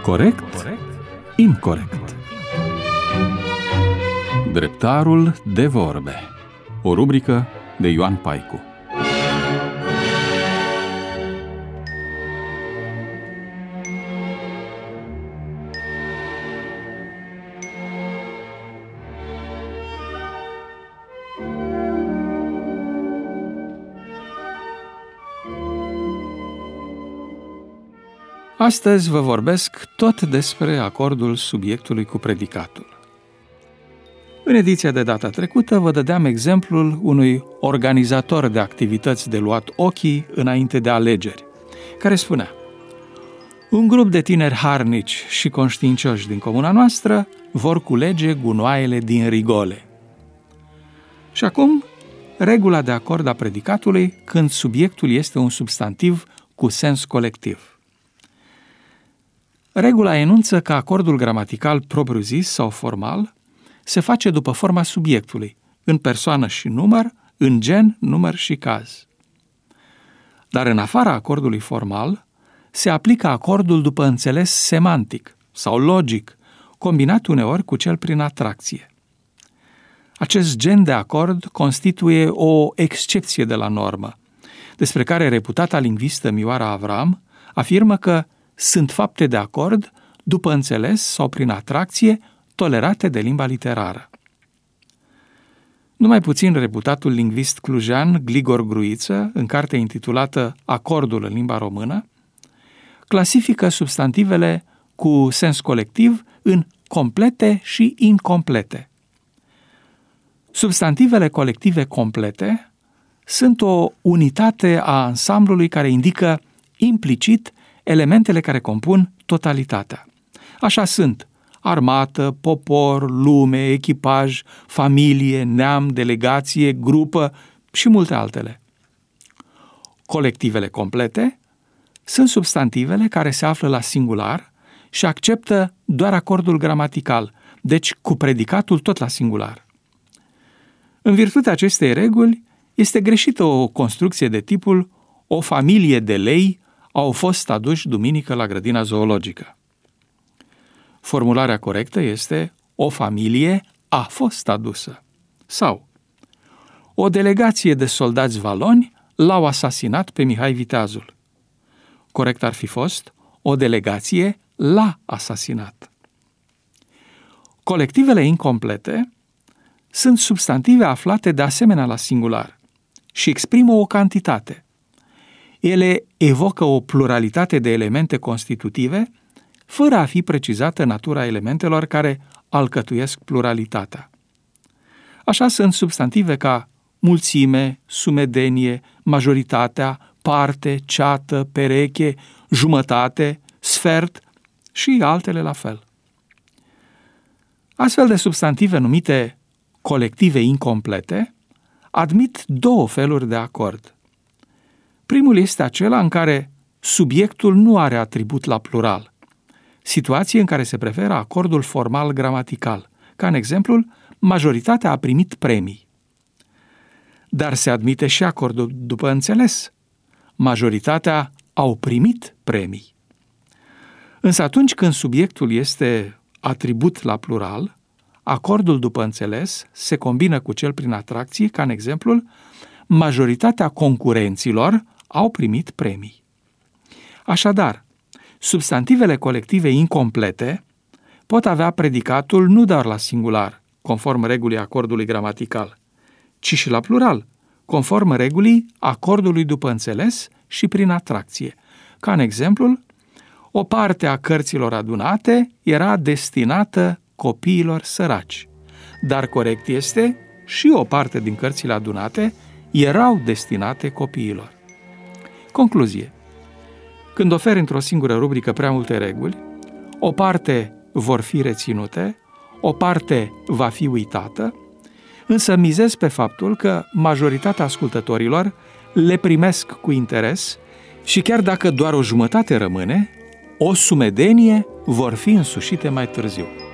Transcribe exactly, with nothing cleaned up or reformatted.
Corect? Incorect. Dreptarul de vorbe. O rubrică de Ioan Paicu. Astăzi vă vorbesc tot despre acordul subiectului cu predicatul. În ediția de data trecută vă dădeam exemplul unui organizator de activități de luat ochii înainte de alegeri, care spunea: un grup de tineri harnici și conștiincioși din comuna noastră vor culege gunoaiele din rigole. Și acum, regula de acord a predicatului când subiectul este un substantiv cu sens colectiv. Regula enunță că acordul gramatical propriu-zis sau formal se face după forma subiectului, în persoană și număr, în gen, număr și caz. Dar în afara acordului formal, se aplică acordul după înțeles semantic sau logic, combinat uneori cu cel prin atracție. Acest gen de acord constituie o excepție de la normă, despre care reputata lingvistă Mioara Avram afirmă că sunt fapte de acord după înțeles sau prin atracție tolerate de limba literară. Numai puțin reputatul lingvist clujean Gligor Gruiță, în cartea intitulată Acordul în limba română, clasifică substantivele cu sens colectiv în complete și incomplete. Substantivele colective complete sunt o unitate a ansamblului care indică implicit elementele care compun totalitatea. Așa sunt armată, popor, lume, echipaj, familie, neam, delegație, grupă și multe altele. Colectivele complete sunt substantivele care se află la singular și acceptă doar acordul gramatical, deci cu predicatul tot la singular. În virtutea acestei reguli, este greșită o construcție de tipul o familie de lei au fost aduși duminică la grădina zoologică. Formularea corectă este o familie a fost adusă. Sau o delegație de soldați valoni l-au asasinat pe Mihai Viteazul. Corect ar fi fost o delegație l-a asasinat. Colectivele incomplete sunt substantive aflate de asemenea la singular și exprimă o cantitate. Ele evocă o pluralitate de elemente constitutive, fără a fi precizată natura elementelor care alcătuiesc pluralitatea. Așa sunt substantive ca mulțime, sumedenie, majoritatea, parte, ceată, pereche, jumătate, sfert și altele la fel. Astfel de substantive numite colective incomplete admit două feluri de acord. Primul este acela în care subiectul nu are atribut la plural, situație în care se preferă acordul formal gramatical, ca în exemplul majoritatea a primit premii. Dar se admite și acordul după înțeles, majoritatea au primit premii. Însă atunci când subiectul este atribut la plural, acordul după înțeles se combină cu cel prin atracție, ca în exemplul majoritatea concurenților au primit premii. Așadar, substantivele colective incomplete pot avea predicatul nu doar la singular, conform regulii acordului gramatical, ci și la plural, conform regulii acordului după înțeles și prin atracție, ca în exemplul o parte a cărților adunate era destinată copiilor săraci, dar corect este și o parte din cărțile adunate erau destinate copiilor. Concluzie. Când oferi într-o singură rubrică prea multe reguli, o parte vor fi reținute, o parte va fi uitată, însă mizez pe faptul că majoritatea ascultătorilor le primesc cu interes și chiar dacă doar o jumătate rămâne, o sumedenie vor fi însușite mai târziu.